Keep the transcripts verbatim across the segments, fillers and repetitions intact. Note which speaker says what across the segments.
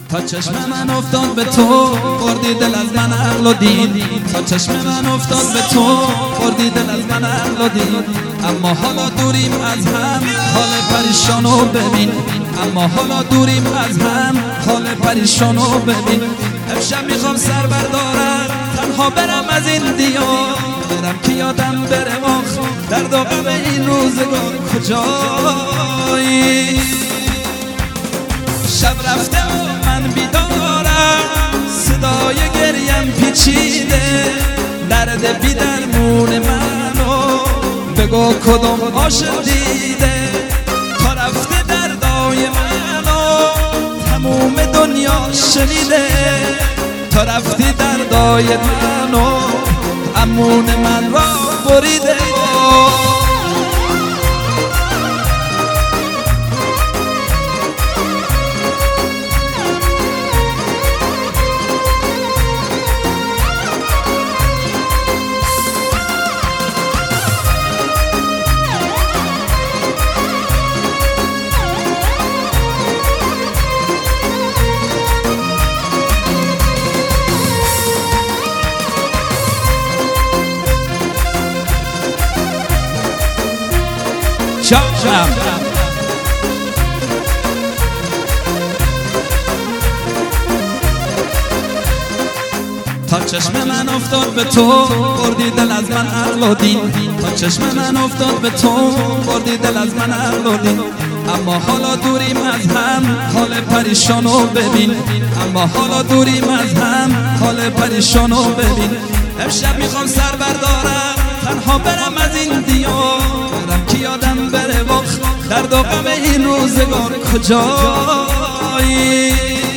Speaker 1: تا چشم من افتاد به تو بردی دل از من عقل و دین. تا چشم من افتاد به تو بردی دل از من عقل و دین. اما حالا دوریم از هم حال پریشانو ببین. اما حالا دوریم از هم حال پریشانو ببین. امشب میخوام سر بردارم تنها برم از این دیار، برم که یادم بره آخ درد و غم این روزگار کجایی. شب رفته و من بیدارم، صدای گریم پیچیده، درد بی درمون منو بگو کدوم عاشق دیده. تا رفته دردای منو تموم دنیا شنیده. تا رفتی دردای منو امون من را بریده. شام تا چشم من افتاد به تو بردی دل از من عقل و دین. تا چشم من افتاد به تو بردی دل از من عقل و دین. اما حالا دوریم از هم حال پریشانو ببین. اما حالا دوریم از هم حال پریشانو ببین. امشب میخوام سر بردارم تنها برم از این دیار، برم که یادم بره وقت درد و غم این روزگار کجایی.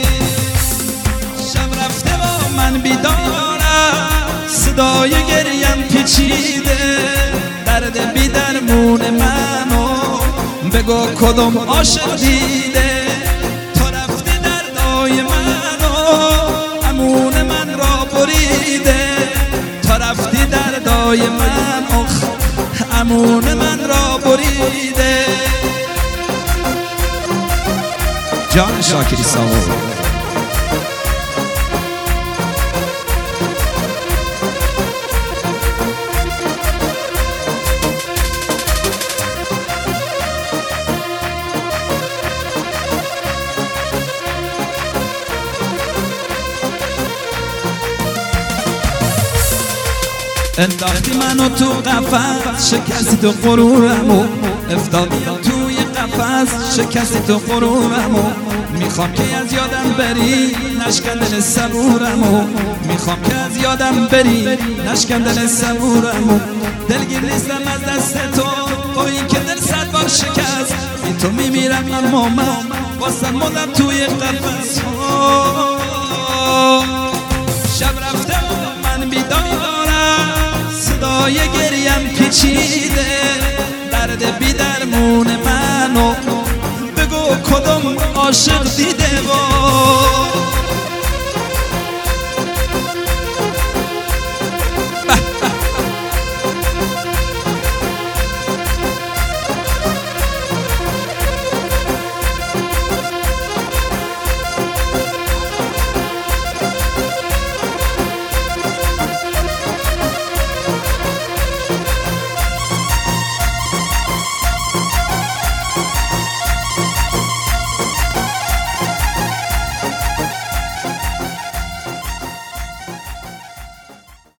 Speaker 1: شب رفته و من بیدارم، صدای گریم پیچیده، درد بی درمون منو بگو کدوم عاشق دیده. تا رفته دردای منو امون من را بریده. تا رفتی دردای من آخ امون من را بریده.
Speaker 2: جان شاکری ساو
Speaker 1: انداختی منو تو قفس، شکستی تو غرورمو، افتادی توی قفس، شکستی تو غرورمو. میخوام که از یادم بری نشکن دل صبورمو. میخوام که از یادم بری نشکن دل صبورمو. دلگیر نیستم از دست تو با این که دل صد بار شکست. بی تو میمیرم اما من واسه مدم توی قفس. شب رفته و من بیدارم، صدای گریم پیچیده، درد بی درمون منو بگو کدوم عاشق دیده.